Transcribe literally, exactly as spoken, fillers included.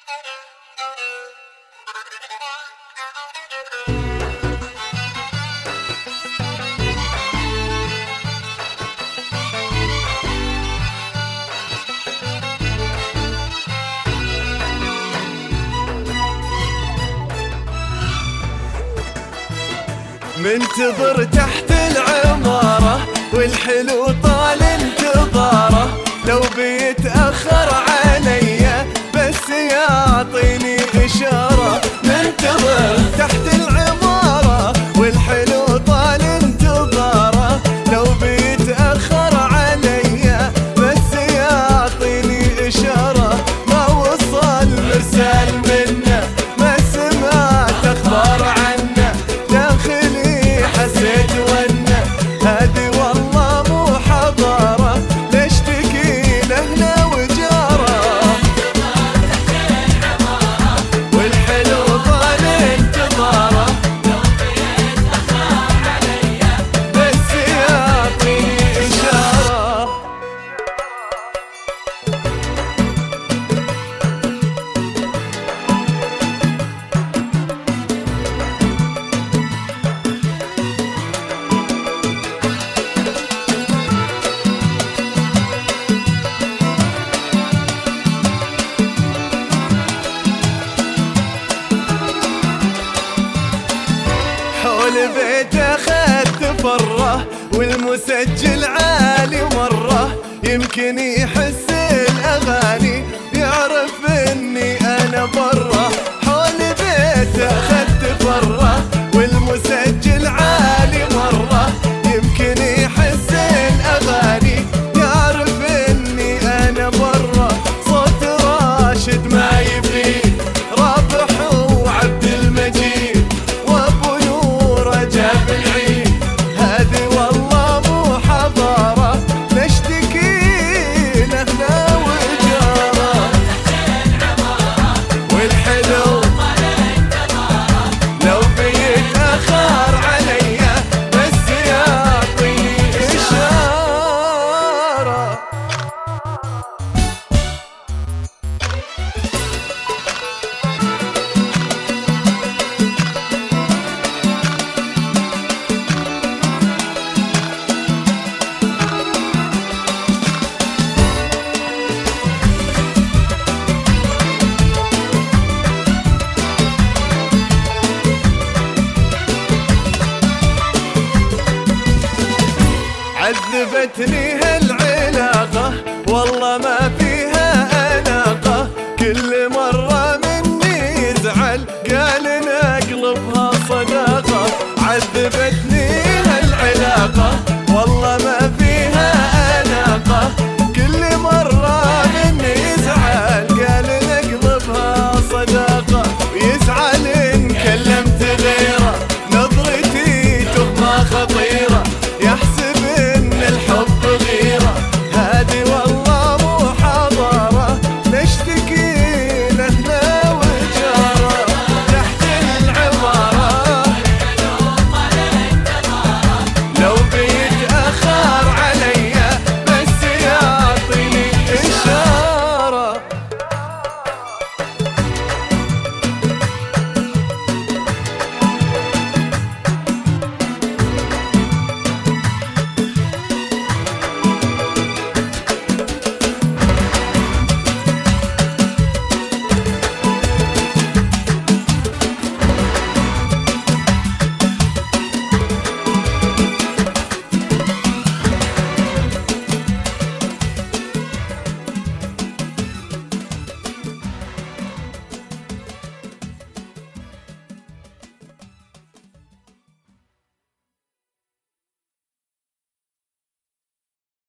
منتظر تحت العمارة والحلو طال انتظاره، لو بيتأخر عليا بس يعطيني إشارة. منتظر تحت العمارة والحلو طال انتظاره، لو بيتأخر عليا بس يعطيني إشارة. ما وصل مرسال منه، ما سمعت أخبار عنه، داخلي حسيت وانه هادي والله مو حضاره، نشتكي لهنا وجاره. والحلو طال انتظاره، لو بيتأخر عليا بس يعطيني إشارة. حول بيته خدت فره والمسجل عالي مرة، يمكن يحس الأغاني يعرف إني أنا برا. حول بيته خدت فره والمسجل عالي مرة، يمكن يحس الأغاني يعرف إني أنا برا. صوت راشد ما يفيد، رابح وعبد المجيد وابو نور جاب العيد، هذه والله مو حضاره، نشتكي لهنا وجاره. والحلو لو بيتأخر عليا بس يعطيني إشارة. عذبتني